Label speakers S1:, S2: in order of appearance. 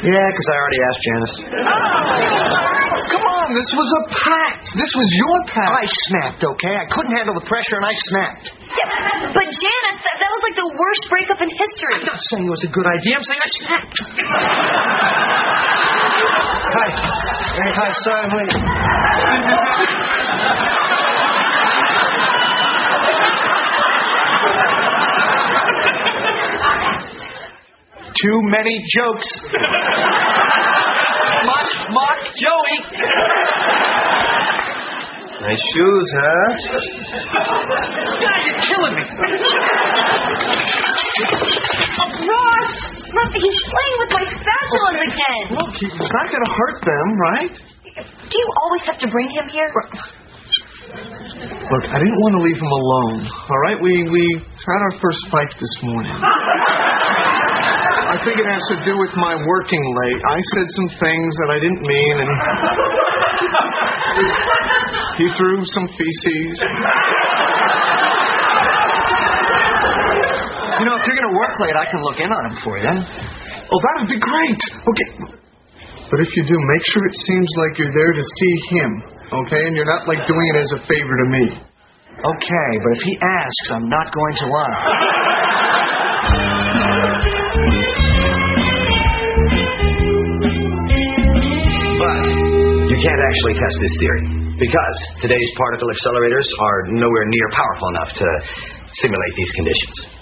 S1: Yeah, because I already asked Janice.
S2: Come on, this was a pact. This was your pact.
S1: I snapped, okay? I couldn't handle the pressure, and I snapped.
S3: Yeah, but Janice, that was like the worst breakup in history.
S1: I'm not saying it was a good idea. I'm saying I snapped. Hi. Hey, hi, sorry, I'm late. Too many jokes. Must mock Joey.
S4: Nice shoes, huh?
S1: God, you're killing me.
S3: Ross, look, he's playing with my spatulas again.
S2: Look, it's not going to hurt them, right?
S3: Do you always have to bring him here?
S2: Look, I didn't want to leave him alone, all right? We had our first fight this morning. I think it has to do with my working late. I said some things that I didn't mean, and he threw some feces.
S1: You know, if you're going to work late, I can look in on him for you.
S2: Oh, that would be great. Okay. But if you do, make sure it seems like you're there to see him, okay? And you're not, like, doing it as a favor to me.
S1: Okay, but if he asks, I'm not going to lie. But you can't actually test this theory, because today's particle accelerators are nowhere near powerful enough to simulate these conditions.